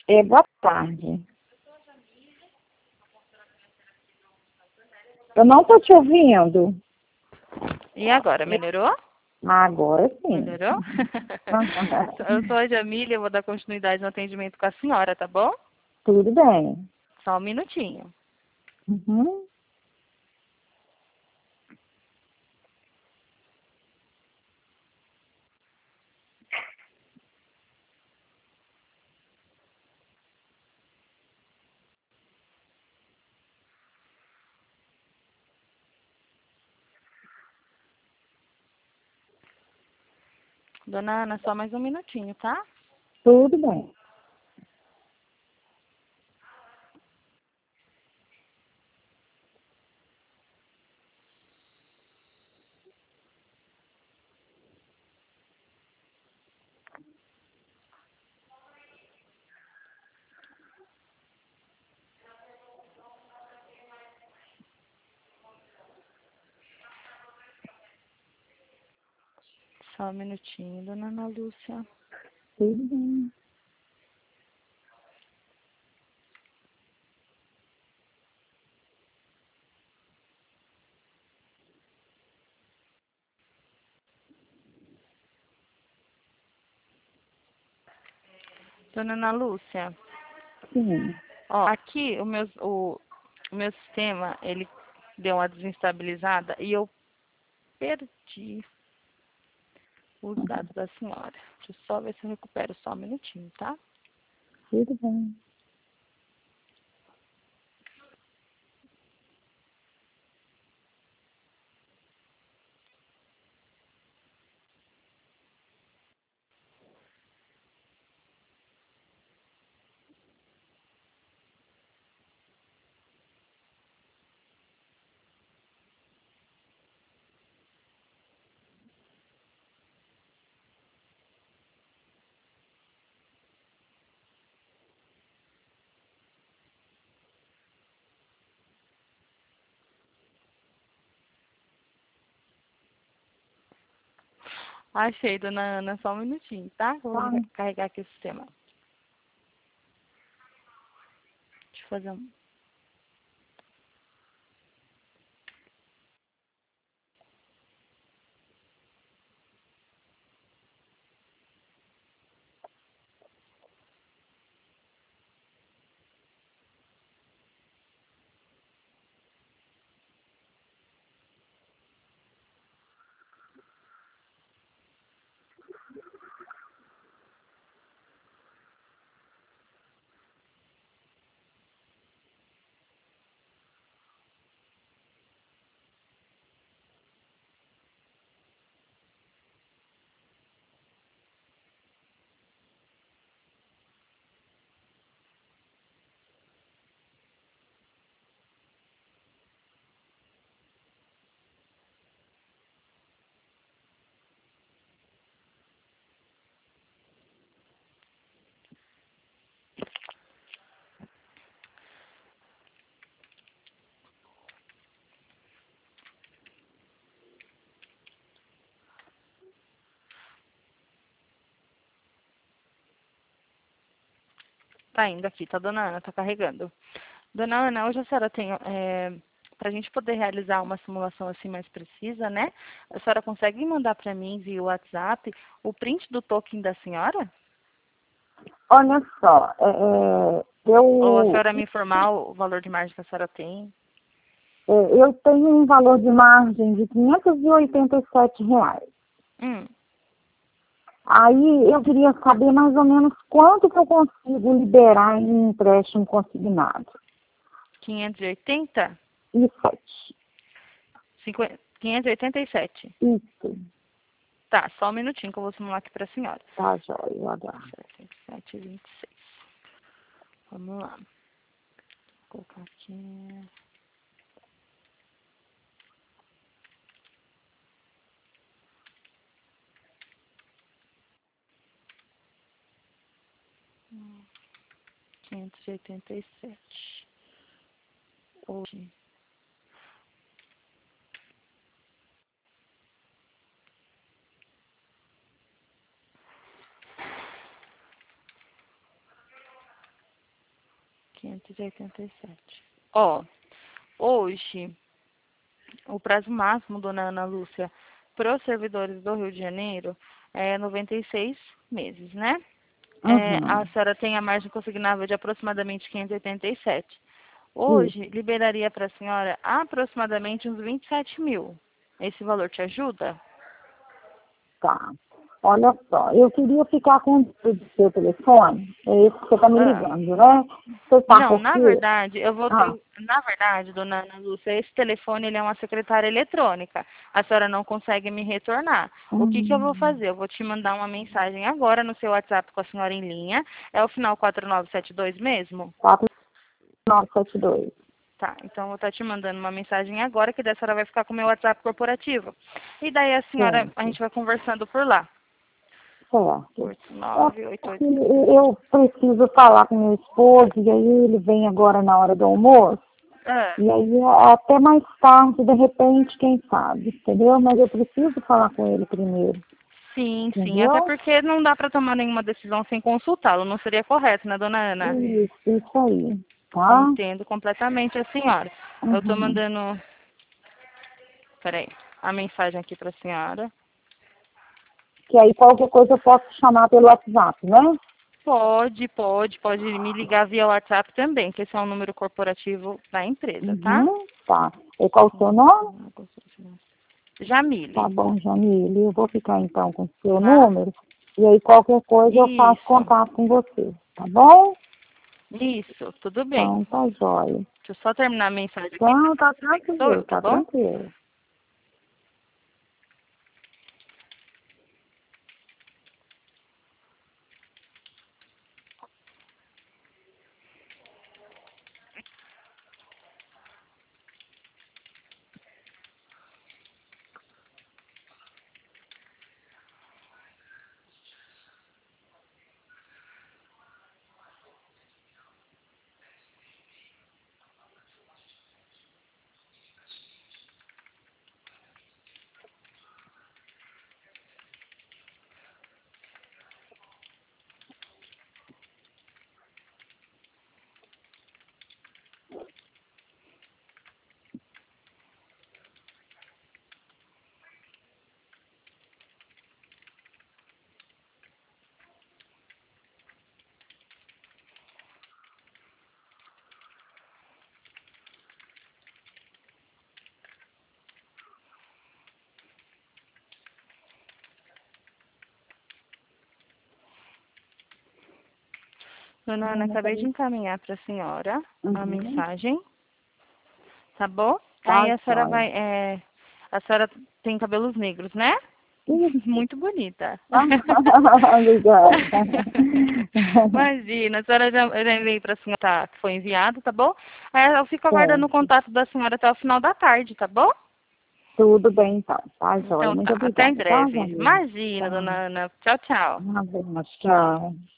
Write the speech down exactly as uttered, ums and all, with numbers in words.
É, boa tarde. Eu não estou te ouvindo. E agora, melhorou? Agora sim. Melhorou? Eu sou a Jamília, eu vou dar continuidade no atendimento com a senhora, tá bom? Tudo bem. Só um minutinho. Uhum. Dona Ana, só mais um minutinho, tá? Tudo bem. Só um minutinho, dona Ana Lúcia. Tudo bem. Dona Ana Lúcia, Sim. ó, aqui o meu, o, o meu sistema, ele deu uma desestabilizada e eu perdi os dados da senhora. Deixa eu só ver se eu recupero só um minutinho, tá? Tudo bem. Achei, dona Ana, só um minutinho, tá? Vou Tá. carregar aqui o sistema. Deixa eu fazer um... Tá indo aqui, tá, dona Ana? Tá carregando. Dona Ana, hoje a senhora tem... É, para a gente poder realizar uma simulação assim mais precisa, né? A senhora consegue mandar para mim via WhatsApp o print do token da senhora? Olha só, é, é, Ou a eu, senhora me informar o valor de margem que a senhora tem? é, eu tenho um valor de margem de quinhentos e oitenta e sete reais. Hum, Aí eu queria saber mais ou menos quanto que eu consigo liberar em empréstimo consignado. quinhentos e oitenta? E sete. cinquenta, quinhentos e oitenta e sete. Isso. Tá, só um minutinho que eu vou simular aqui para a senhora. Tá, joia, eu aguardo. sete, sete, vinte e seis. Vamos lá. Vou colocar aqui. quinhentos e oitenta e sete. Hoje. quinhentos e oitenta e sete. Ó, hoje, o prazo máximo, dona Ana Lúcia, para os servidores do Rio de Janeiro é noventa e seis meses, né? É, Uhum. a senhora tem a margem consignável de aproximadamente quinhentos e oitenta e sete. Isso. Hoje, liberaria para a senhora aproximadamente uns vinte e sete mil. Esse valor te ajuda? Tá. Olha só, eu queria ficar com o seu telefone, é esse que você está me Ah. ligando, né? Você tá Não, por na quê? verdade, eu vou Ah, ter, na verdade, dona Ana Lúcia, esse telefone ele é uma secretária eletrônica. A senhora não consegue me retornar. O que que eu vou hum, fazer? Eu vou te mandar uma mensagem agora no seu WhatsApp com a senhora em linha. É o final quatro nove sete dois mesmo? quatro nove sete dois. Tá, então eu vou estar te mandando uma mensagem agora, que daí a senhora vai ficar com o meu WhatsApp corporativo. E daí a senhora, a Certo, gente vai conversando por lá. certo. oito nove oito É oito. que eu preciso falar com meu esposo, e aí ele vem agora na hora do almoço, Ah, e aí é até mais tarde, de repente, quem sabe, entendeu? Mas eu preciso falar com ele primeiro, sim, sim. Até entendeu? porque não dá para tomar nenhuma decisão sem consultá-lo. Não seria correto, né, dona Ana? Isso, isso aí, Eu tá? entendo completamente a senhora. Eu estou Uhum. mandando, peraí, a mensagem aqui para a senhora. Que aí qualquer coisa eu posso chamar pelo WhatsApp, né? Pode, pode, pode me ligar via WhatsApp também, que esse é um número corporativo da empresa, tá? Uhum, tá. E qual o seu nome? Tá Jamile, bom, Jamile. Eu vou ficar então com o seu tá? número. E aí qualquer coisa eu faço Isso, contato com você. Tá bom? isso, tudo bem. Então tá jóia. Deixa eu só terminar a mensagem aqui pra Então tá você saber que sou tranquilo, eu, tá tá bom? tranquilo. Dona Ana, acabei de encaminhar para a senhora a Uhum. mensagem, tá bom? Tá Aí a senhora jóia. vai, é, a senhora tem cabelos negros, né? Isso. Muito bonita. Obrigada. Imagina, a senhora já, já enviei para a senhora, tá, que foi enviado, tá bom? Aí eu fico aguardando o Certo. contato da senhora até o final da tarde, tá bom? Tudo bem então. Tá jóia. Então Muito tá, até em obrigada, tá, breve. Jamile? Imagina, Tá. dona Ana. Tchau, tchau. Tá bom, tchau.